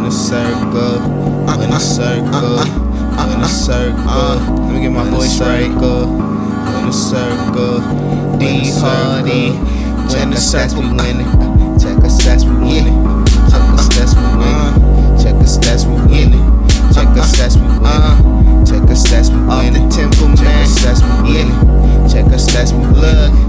in a circle, in a circle, in a circle. Let me get my voice right. In a circle, D Hardy. Check us stats, we winning. Check us stats, we winning. Check us stats, we winning. Check us stats, we winning. Check us stats, we winning. Check us stats, we winning. Off the temple, man. Check us stats, we winning. Check us stats, we winning.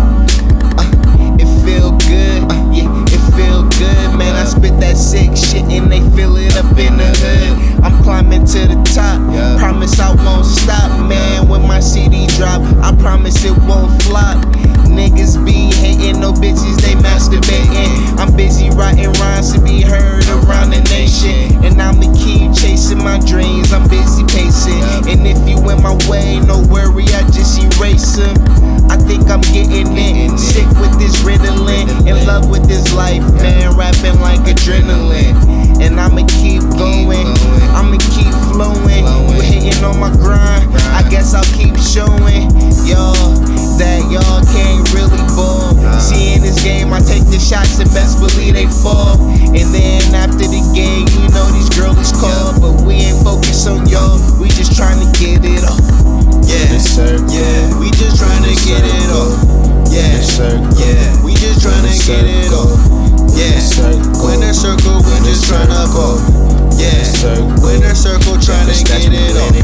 It feel good, yeah, it feel good, man. I spit that sick shit and they feel it up in the hood. I'm climbing to the top, promise I won't stop, man. When my CD drop, I promise it won't flop. Niggas be hating, no bitches, they masturbating. I'm busy writing rhymes to be heard around the nation, and I'ma keep chasing my dreams, I'm busy pacing. And if you in my way, no worry, I just erase them. I think I'm getting it, sick with this Ritalin, in love with this life, man, rapping like adrenaline. And I'ma keep going, I'ma keep flowing. You hitting on my grind, I guess I'll keep showing y'all that y'all can't really ball. See, in this game, I take the shots and best believe they fall. And then after the game, you know these girlies call, but we ain't focused on y'all, we just trying to get it off. Yeah, yeah, we just trying to get it off. Yeah, yeah, we just trying to get it off. Yeah, winner circle, we just trying to ball. Yeah, winner circle, trying to get it off.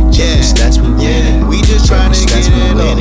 Yeah, we just trying to get it off.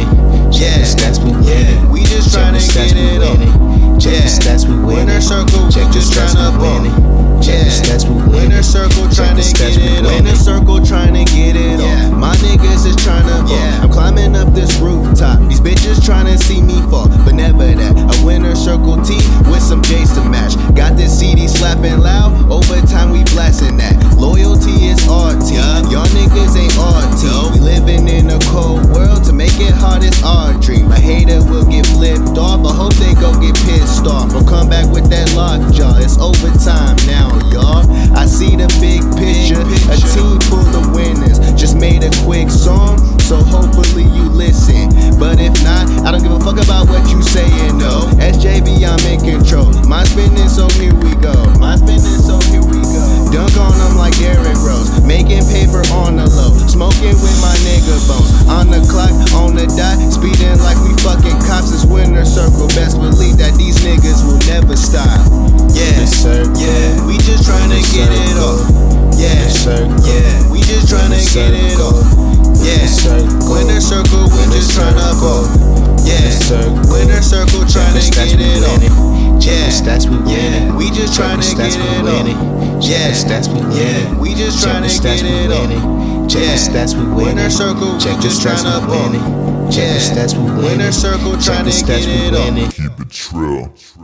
Yeah, we just trying to get it off. Yeah, winner circle, we just trying to ball. Yeah, winner circle, trying to get it off. Winner circle, trying to get it off. My niggas is trying to ball. I'm climbing up this rooftop. These bitches trying to see me fall, but never that. A winner circle tee with some J's to match. Got this CD slapping loud. Over time we blasting that. Loyalty is RT. Y'all niggas ain't RT. We living in a cold world. To make it hard is our dream. A hater will get flipped off. I hope they go get pissed off or come back with that lockjaw. It's overtime now, y'all. I see the big picture. A team full of winners. Just made a quick song, so hopefully you listen. But if not, I don't give a fuck about what you saying, no. SJB, I'm in control. Mind spinning, so here we go. Mind spinning, so here we go. Dunk on them like Derrick Rose. Making paper on the low. Smoking with my nigga bones. On the clock, on the dot. Speeding like we fucking cops. It's winner circle. Best believe that these niggas will never stop. Yeah, yeah, we just trying to get it off. Yeah, yeah, we just trying to get it off. Yeah, winner circle, we just trying to ball. Yeah, winner circle, trying to get it off. Yeah, we just trying to get it off. Yeah, we just trying to get it off. Yeah, winner circle, we just trying to ball. Yeah, winner circle, trying to get it off. Keep it trill.